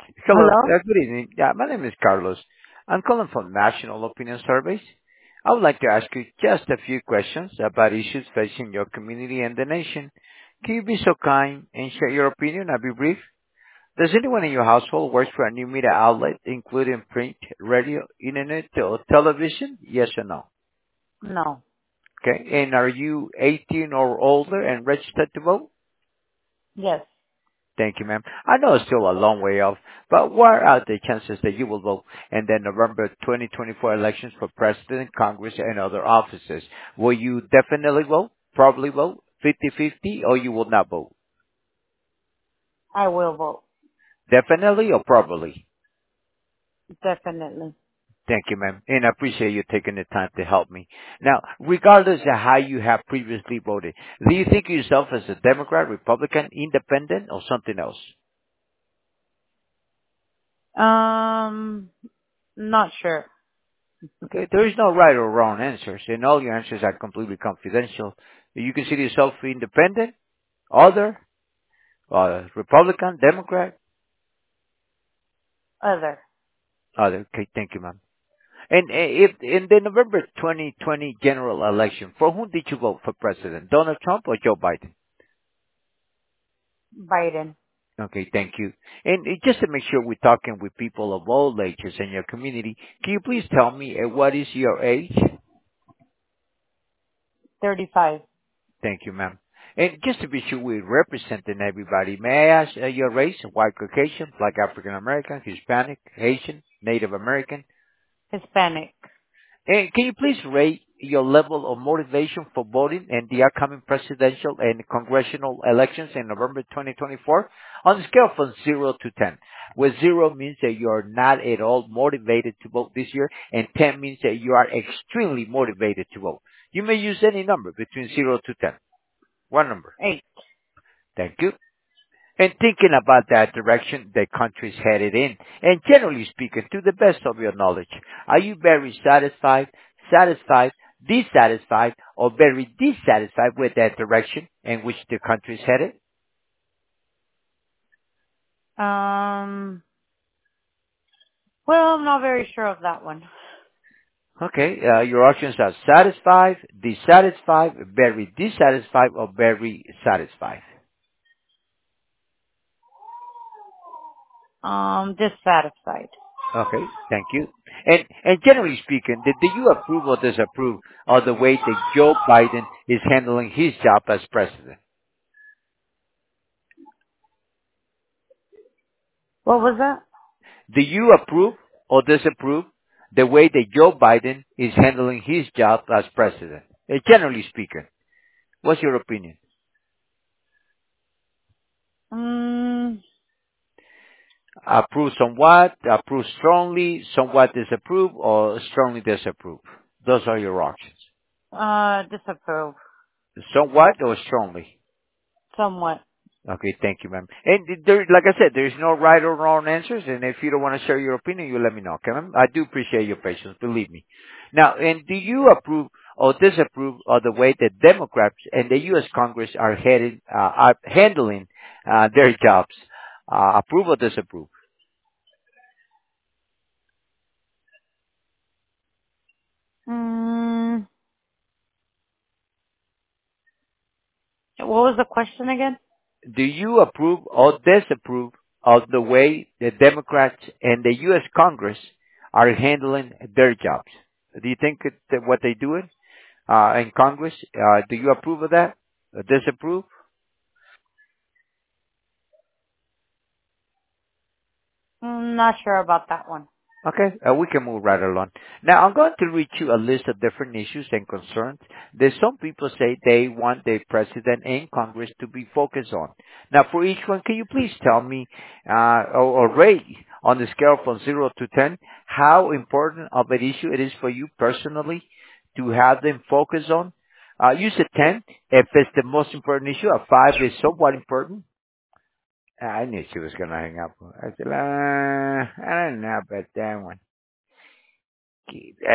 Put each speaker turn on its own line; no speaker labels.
Hello,
Hello?
good evening. Yeah, my name is Carlos. I'm calling from National Opinion Surveys. I would like to ask you just a few questions about issues facing your community and the nation. Can you be so kind and share your opinion? I'll be brief. Does anyone in your household work for a new media outlet, including print, radio, internet, or television? Yes or no?
No.
Okay. And are you 18 or older and registered to vote?
Yes.
Thank you, ma'am. I know it's still a long way off, but what are the chances that you will vote in the November 2024 elections for president, Congress, and other offices? Will you definitely vote, probably vote, 50-50, or you will not vote?
I will vote.
Definitely or probably?
Definitely.
Thank you, ma'am. And I appreciate you taking the time to help me. Now, regardless of how you have previously voted, do you think of yourself as a Democrat, Republican, Independent, or something else?
Um, not sure.
Okay, there is no right or wrong answers, and all your answers are completely confidential. You consider yourself independent, other, Republican, Democrat,
Other.
other. Okay, thank you, ma'am. And if in the November 2020 general election, for whom did you vote for president? Donald Trump or Joe Biden?
Biden.
Okay, thank you. And just to make sure we're talking with people of all ages in your community, can you please tell me what is your age?
35.
Thank you, ma'am. And just to be sure we're representing everybody, may I ask your race? White, Caucasian, Black, African American, Hispanic, Asian, Native American?
Hispanic.
And can you please rate your level of motivation for voting in the upcoming presidential and congressional elections in November 2024 on a scale from 0 to 10, where 0 means that you are not at all motivated to vote this year, and 10 means that you are extremely motivated to vote. You may use any number between 0 to 10. One number.
8.
Thank you. And thinking about that direction the country's headed in, and generally speaking, to the best of your knowledge, are you very satisfied, satisfied, dissatisfied, or very dissatisfied with that direction in which the country's headed?
Um, well, I'm not very sure of that one.
Okay, your options are satisfied, dissatisfied, very dissatisfied, or very satisfied.
Dissatisfied.
Okay, thank you. And generally speaking, do you approve or disapprove of the way that Joe Biden is handling his job as president?
What was that?
Do you approve or disapprove the way that Joe Biden is handling his job as president? Generally speaking, what's your opinion?
Mm,
Approve somewhat, approve strongly, somewhat disapprove, or strongly disapprove? Those are your options.
disapprove.
Somewhat or strongly?
Somewhat.
Okay, thank you, ma'am. And there, like I said, there's no right or wrong answers, and if you don't want to share your opinion, you let me know, okay, ma'am? I do appreciate your patience, believe me. Now, and do you approve or disapprove of the way that Democrats and the U.S. Congress are are handling their jobs? Approve or disapprove?
Mm, what was the question again?
Do you approve or disapprove of the way the Democrats and the U.S. Congress are handling their jobs? Do you think that what they're doing in Congress. Do you approve of that? Disapprove?
Not sure about that one.
Okay, we can move right along. Now, I'm going to read you a list of different issues and concerns that some people say they want the president and Congress to be focused on. Now, for each one, can you please tell me or rate on the scale from 0 to 10 how important of an issue it is for you personally to have them focus on? Use a 10 if it's the most important issue. A 5 is somewhat important. I knew she was going to hang up. I said, I don't know about that one.